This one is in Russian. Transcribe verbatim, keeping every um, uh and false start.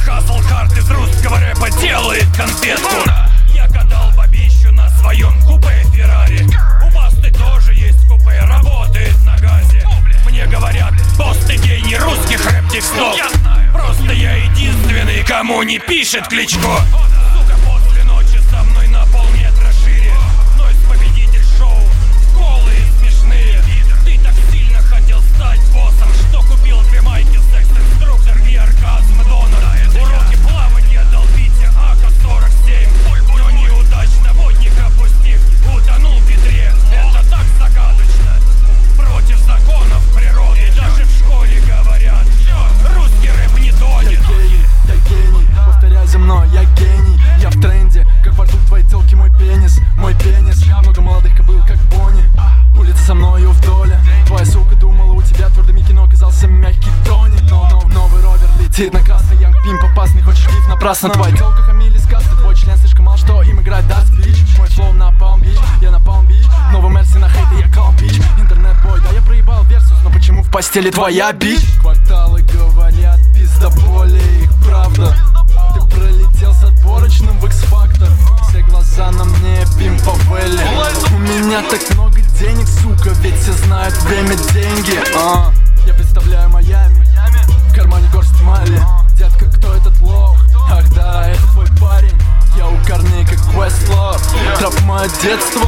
хасл хард из русского рэпа делает конфетку. Я катал бабищу на своем купе Феррари. У Басты тоже есть купе, работает на газе. Мне говорят, босс, ты гений русских рэп-текстов. Просто я единственный, кому не пишет Кличко. Сука, после ночи со мной на полметра шире. Нойз победитель шоу, голые смешные. Ты так сильно хотел стать боссом, что купил две майки, секс-инструктор и оргазм донор. Уроки плавания долбите а ка сорок семь. Но неудачно водник опустив, утонул в ведре. Это так загадочно, против законов природы. Даже в школе говорят, русский рэп не тонет. Я гений, я гений, повторяй за мной, я гений. Я в тренде, как во рту твоей телки мой пенис. Мой пенис, много молодых кобыл, как Бонни. Улица со мною вдоль. Твоя сука думала, у тебя твердый Микки, но оказался мягкий Тони. Но, но новый ровер летит на красный, янг пимп опасный, хочешь лифт напрасно. Твоя телка хамили сказки, твой член слишком мал, что им играть даст бич. Мой флоу на Palm Beach, я на Palm Beach. Новый Мерси на хейте, я Calm Beach. Интернет-бой, да я проебал версус, но почему в постели твоя бич? Кварталы говорят, пизда боли, их правда. Ты пролетел с отборочным в X-Factor. Все глаза на мне, пимповели. У меня так много денег, сука, ведь все знают время деньги. а, Я представляю Майами, в кармане горсть мали. Детка, кто этот лох? Ах да, это твой парень. Я у корней как Questlove. Троп мое детство,